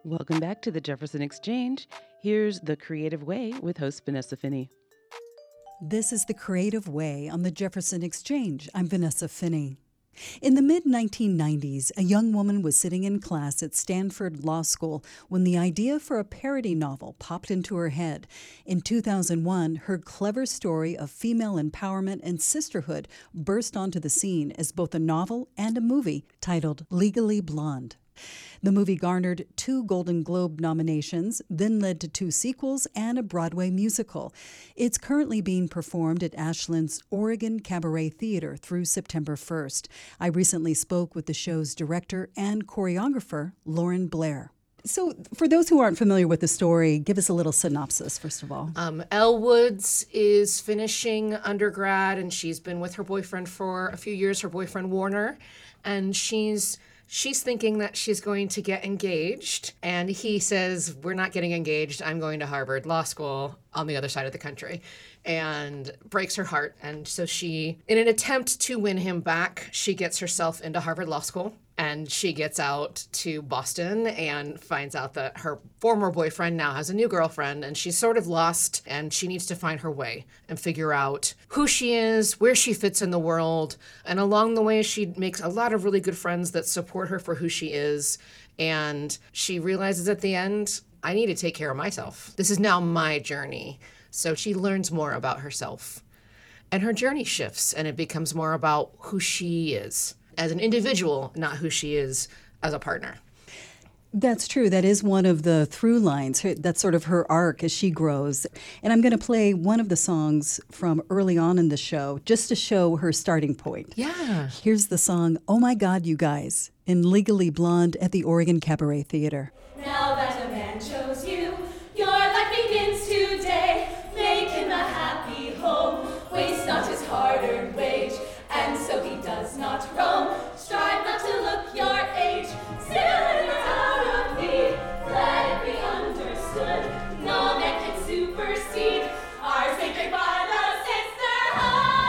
Welcome back to the Jefferson Exchange. Here's The Creative Way with host Vanessa Finney. This is The Creative Way on the Jefferson Exchange. I'm Vanessa Finney. In the mid-1990s, a young woman was sitting in class at Stanford Law School when the idea for a parody novel popped into her head. In 2001, her clever story of female empowerment and sisterhood burst onto the scene as both a novel and a movie titled Legally Blonde. The movie garnered 2 Golden Globe nominations, then led to 2 sequels and a Broadway musical. It's currently being performed at Ashland's Oregon Cabaret Theater through September 1st. I recently spoke with the show's director and choreographer, Lauren Blair. So for those who aren't familiar with the story, give us a little synopsis, first of all. Elle Woods is finishing undergrad, and she's been with her boyfriend for a few years, her boyfriend Warner, and she's thinking that she's going to get engaged, and he says, we're not getting engaged. I'm going to Harvard Law School on the other side of the country, and breaks her heart. And so she, in an attempt to win him back, she gets herself into Harvard Law School, and she gets out to Boston and finds out that her former boyfriend now has a new girlfriend, and she's sort of lost, and she needs to find her way and figure out who she is, where she fits in the world. And along the way, she makes a lot of really good friends that support her for who she is. And she realizes at the end, I need to take care of myself. This is now my journey. So she learns more about herself. And her journey shifts, and it becomes more about who she is as an individual, not who she is as a partner. That's true. That is one of the through lines. That's sort of her arc as she grows. And I'm going to play one of the songs from early on in the show just to show her starting point. Yeah. Here's the song, Oh My God, You Guys, in Legally Blonde at the Oregon Cabaret Theater. Now that a man chose you, your life begins today. Make him a happy home, waste not his hard-earned wage. And so he does not roam, strive not to look your age. Still it is out of need, let it be understood. No man can supersede our sacred by the sisterhood.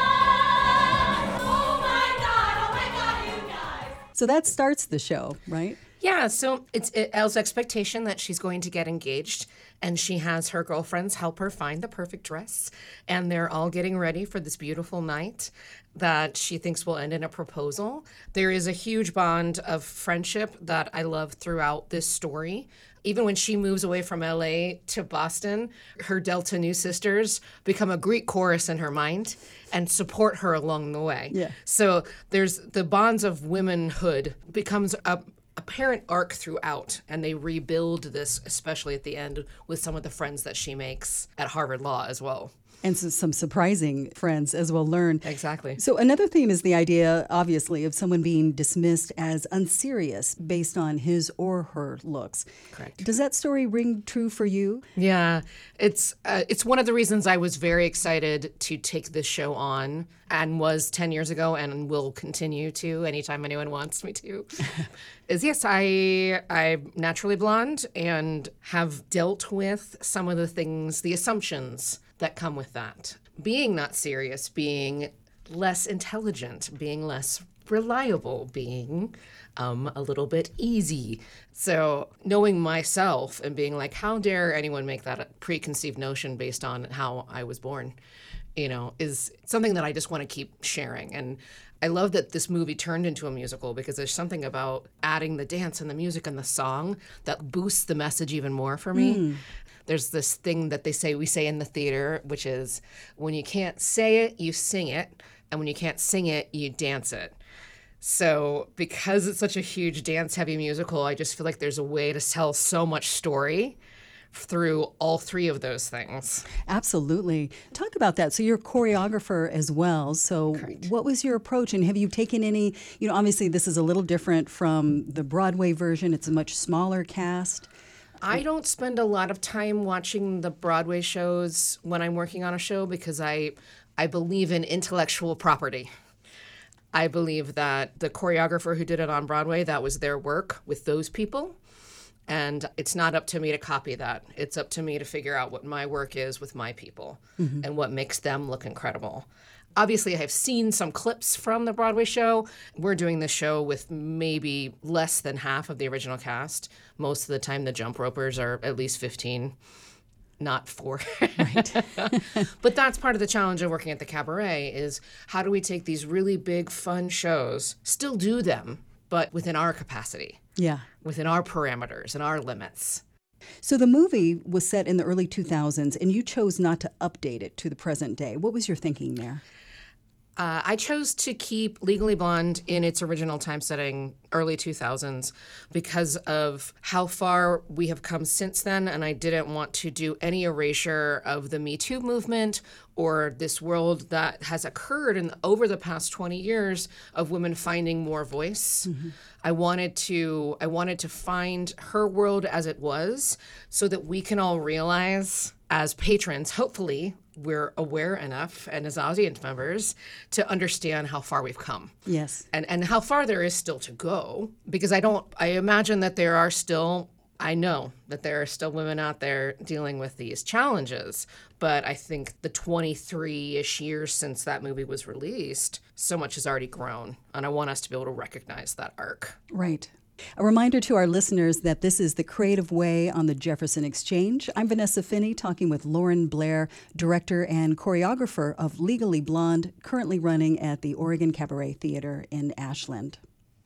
Oh my God, you guys. So that starts the show, right? Yeah, so it's Elle's expectation that she's going to get engaged, and she has her girlfriends help her find the perfect dress, and they're all getting ready for this beautiful night that she thinks will end in a proposal. There is a huge bond of friendship that I love throughout this story. Even when she moves away from LA to Boston, her Delta Nu sisters become a Greek chorus in her mind and support her along the way. Yeah. So there's the bonds of womanhood becomes a apparent arc throughout, and they rebuild this, especially at the end, with some of the friends that she makes at Harvard Law as well. And so some surprising friends, as we'll learn. Exactly. So another theme is the idea, obviously, of someone being dismissed as unserious based on his or her looks. Correct. Does that story ring true for you? Yeah, it's one of the reasons I was very excited to take this show on, and was 10 years ago, and will continue to anytime anyone wants me to. Is yes, I'm naturally blonde and have dealt with some of the things, the assumptions that come with that. Being not serious, being less intelligent, being less reliable, being a little bit easy. So knowing myself and being like, how dare anyone make that a preconceived notion based on how I was born, is something that I just want to keep sharing. And I love that this movie turned into a musical, because there's something about adding the dance and the music and the song that boosts the message even more for me. There's this thing that we say in the theater, which is when you can't say it, you sing it. And when you can't sing it, you dance it. So because it's such a huge dance-heavy musical, I just feel like there's a way to tell so much story through all 3 of those things. Absolutely. Talk about that. So you're a choreographer as well. So Correct. What was your approach, and have you taken any, obviously this is a little different from the Broadway version. It's a much smaller cast. I don't spend a lot of time watching the Broadway shows when I'm working on a show, because I believe in intellectual property. I believe that the choreographer who did it on Broadway, that was their work with those people. And it's not up to me to copy that. It's up to me to figure out what my work is with my people and what makes them look incredible. obviously, I have seen some clips from the Broadway show. We're doing the show with maybe less than half of the original cast. Most of the time, the jump ropers are at least 15, not 4. Right. But that's part of the challenge of working at the Cabaret is how do we take these really big, fun shows, still do them, but within our capacity, Yeah. within our parameters and our limits. So the movie was set in the early 2000s, and you chose not to update it to the present day. What was your thinking there? I chose to keep Legally Blonde in its original time setting, early 2000s, because of how far we have come since then, and I didn't want to do any erasure of the Me Too movement or this world that has occurred over the past 20 years of women finding more voice. Mm-hmm. I wanted to find her world as it was so that we can all realize as patrons, hopefully, we're aware enough and as audience members to understand how far we've come. Yes. And how far there is still to go, because I imagine that I know that there are still women out there dealing with these challenges, but I think the 23-ish years since that movie was released, so much has already grown, and I want us to be able to recognize that arc. Right. A reminder to our listeners that this is The Creative Way on the Jefferson Exchange. I'm Vanessa Finney, talking with Lauren Blair, director and choreographer of Legally Blonde, currently running at the Oregon Cabaret Theater in Ashland.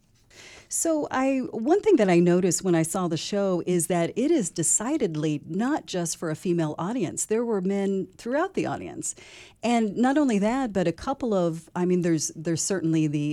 So one thing that I noticed when I saw the show is that it is decidedly not just for a female audience. There were men throughout the audience. And not only that, but a couple of, there's certainly the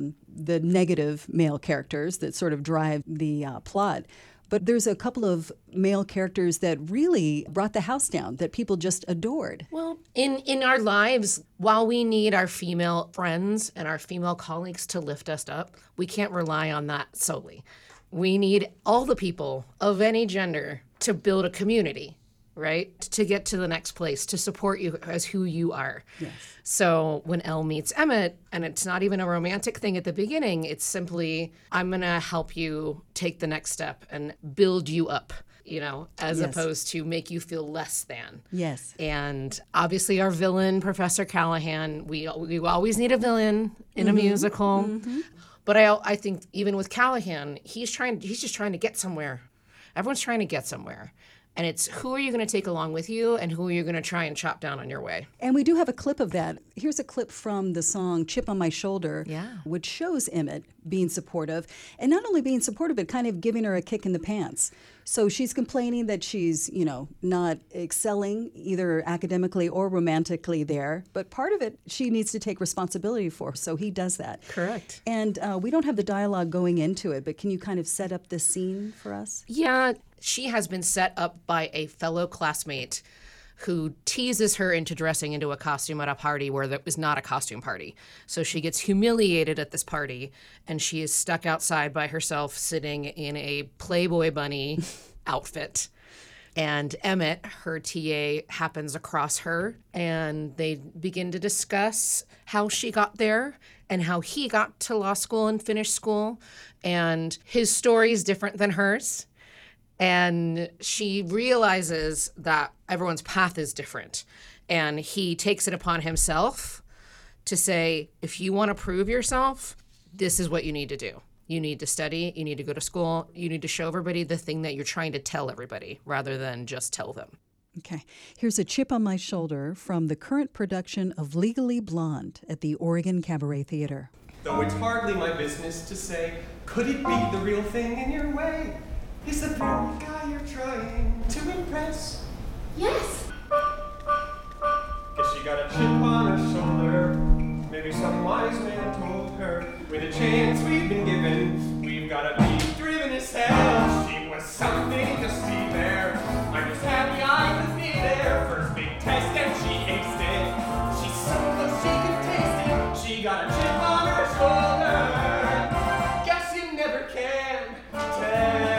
negative male characters that sort of drive the plot. But there's a couple of male characters that really brought the house down, that people just adored. Well, in our lives, while we need our female friends and our female colleagues to lift us up, we can't rely on that solely. We need all the people of any gender to build a community, right? To get to the next place, to support you as who you are. Yes. So when Elle meets Emmett, and it's not even a romantic thing at the beginning, it's simply, I'm going to help you take the next step and build you up, as Yes. opposed to make you feel less than. Yes. And obviously our villain, Professor Callahan, we always need a villain in a musical. Mm-hmm. But I think even with Callahan, he's just trying to get somewhere. Everyone's trying to get somewhere. And it's who are you going to take along with you and who are you going to try and chop down on your way? And we do have a clip of that. Here's a clip from the song Chip on My Shoulder, which shows Emmett being supportive. And not only being supportive, but kind of giving her a kick in the pants. So she's complaining that she's, not excelling either academically or romantically there. But part of it she needs to take responsibility for. So he does that. Correct. And we don't have the dialogue going into it, but can you kind of set up this scene for us? Yeah. She has been set up by a fellow classmate who teases her into dressing into a costume at a party where that was not a costume party. So she gets humiliated at this party, and she is stuck outside by herself sitting in a Playboy bunny outfit. And Emmett, her TA, happens across her, and they begin to discuss how she got there and how he got to law school and finished school. And his story is different than hers. And she realizes that everyone's path is different. And he takes it upon himself to say, if you want to prove yourself, this is what you need to do. You need to study, you need to go to school, you need to show everybody the thing that you're trying to tell everybody rather than just tell them. Okay. Here's a chip on my shoulder from the current production of Legally Blonde at the Oregon Cabaret Theater. Though it's hardly my business to say, could it be the real thing in your way? Is the very guy you're trying to impress? Yes. Guess she got a chip on her shoulder. Maybe some wise man told her. With a chance we've been given, we've gotta be driven as hell. She was something to see there. I'm just happy I could be there. First big test and she aced it. She's so close she can taste it. She got a chip on her shoulder. Guess you never can tell.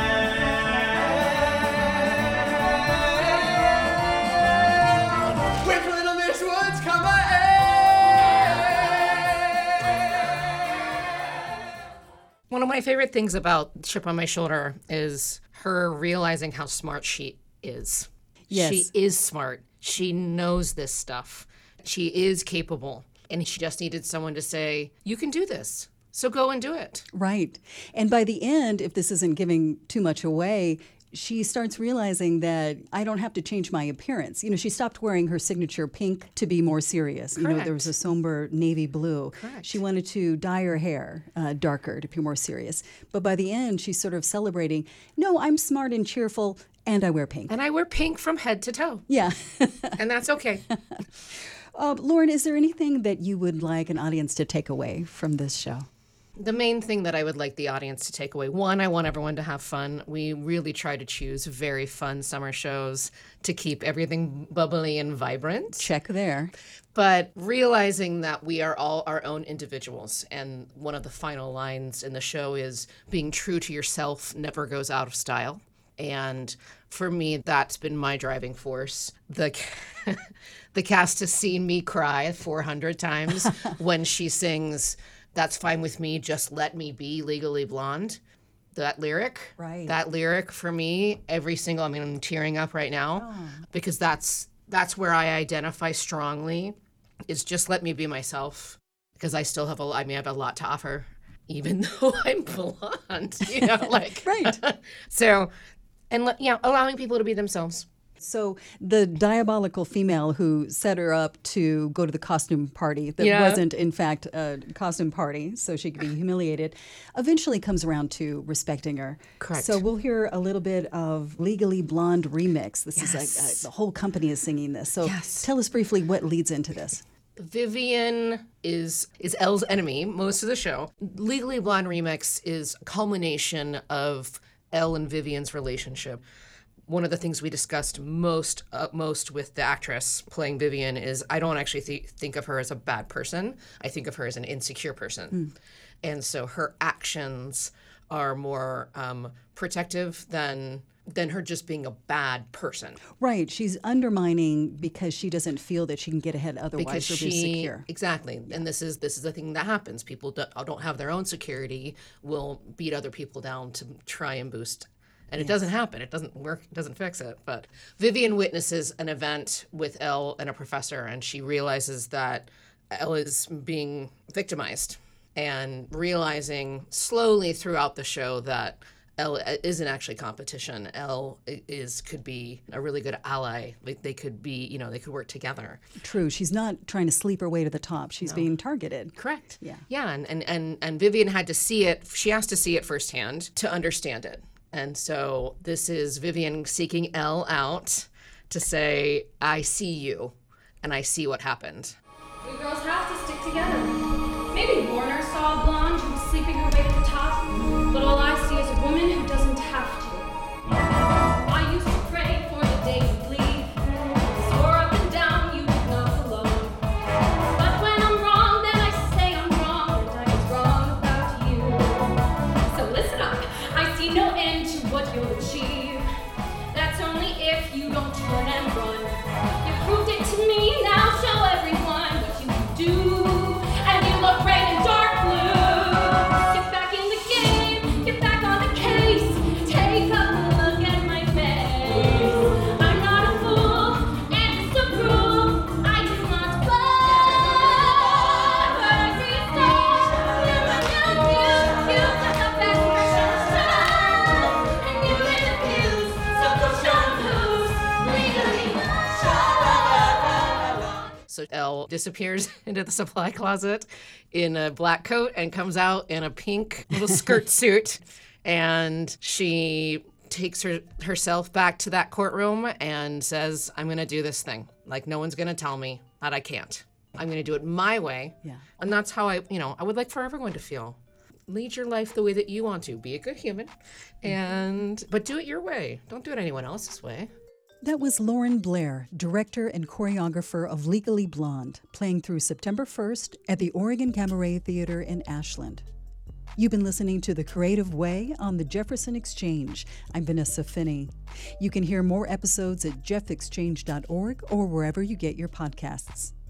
One of my favorite things about Chip on My Shoulder is her realizing how smart she is. Yes. She is smart. She knows this stuff. She is capable, and she just needed someone to say, you can do this, so go and do it. Right. And by the end, if this isn't giving too much away, she starts realizing that I don't have to change my appearance. She stopped wearing her signature pink to be more serious. Correct. There was a somber navy blue. Correct. She wanted to dye her hair darker to be more serious. But by the end, she's sort of celebrating, no, I'm smart and cheerful, and I wear pink. And I wear pink from head to toe. Yeah. And that's okay. Lauren, is there anything that you would like an audience to take away from this show? The main thing that I would like the audience to take away, one, I want everyone to have fun. We really try to choose very fun summer shows to keep everything bubbly and vibrant. Check there. But realizing that we are all our own individuals. And one of the final lines in the show is being true to yourself never goes out of style. And for me, that's been my driving force. The cast has seen me cry 400 times when she sings, "That's fine with me, just let me be Legally Blonde." That lyric, Right. That lyric for me, I'm tearing up right now because that's where I identify strongly, is just let me be myself, because I still have I have a lot to offer, even though I'm blonde, Right. So, and allowing people to be themselves. So the diabolical female who set her up to go to the costume party that Yeah. wasn't, in fact, a costume party, so she could be humiliated, eventually comes around to respecting her. Correct. So we'll hear a little bit of Legally Blonde remix. This Yes. is the whole company is singing this. So Yes. tell us briefly what leads into this. Vivian is Elle's enemy most of the show. Legally Blonde remix is a culmination of Elle and Vivian's relationship. One of the things we discussed most with the actress playing Vivian is I don't actually think of her as a bad person. I think of her as an insecure person. And so her actions are more protective than her just being a bad person. Right. She's undermining because she doesn't feel that she can get ahead otherwise Because or be secure. Exactly. And this is the thing that happens. People don't have their own security, will beat other people down to try and boost. And it doesn't happen. It doesn't work. It doesn't fix it. But Vivian witnesses an event with Elle and a professor, and she realizes that Elle is being victimized, and realizing slowly throughout the show that Elle isn't actually competition. Elle could be a really good ally. Like they could be, they could work together. True. She's not trying to sleep her way to the top. She's being targeted. Correct. Yeah. Yeah. And Vivian had to see it. She has to see it firsthand to understand it. And so this is Vivian seeking Elle out to say, I see you and I see what happened. We girls have to stick together. Maybe Warner saw a blonde who was sleeping her way to the top, but all I see is a woman who doesn't have to. I used to pray for the day you'd leave. Swore up and down you did not belong. But when I'm wrong, then I say I'm wrong, and I was wrong about you. So listen up, I see no end to what you'll achieve. That's only if you don't turn and run. You proved it to me, now show everyone what you can do. And you look great in dark blue. Get back in the game, get back on the case. Take a look at my face. I'm not a fool, and it's so cruel. I just want to but I see it so. You got the best version, and you refuse. So push on who's legally So Elle disappears into the supply closet in a black coat and comes out in a pink little skirt suit. And she takes herself back to that courtroom and says, I'm going to do this thing. Like, no one's going to tell me that I can't. I'm going to do it my way. Yeah. And that's how I would like for everyone to feel. Lead your life the way that you want to. Be a good human. But do it your way. Don't do it anyone else's way. That was Lauren Blair, director and choreographer of Legally Blonde, playing through September 1st at the Oregon Cabaret Theater in Ashland. You've been listening to The Creative Way on the Jefferson Exchange. I'm Vanessa Finney. You can hear more episodes at jeffexchange.org or wherever you get your podcasts.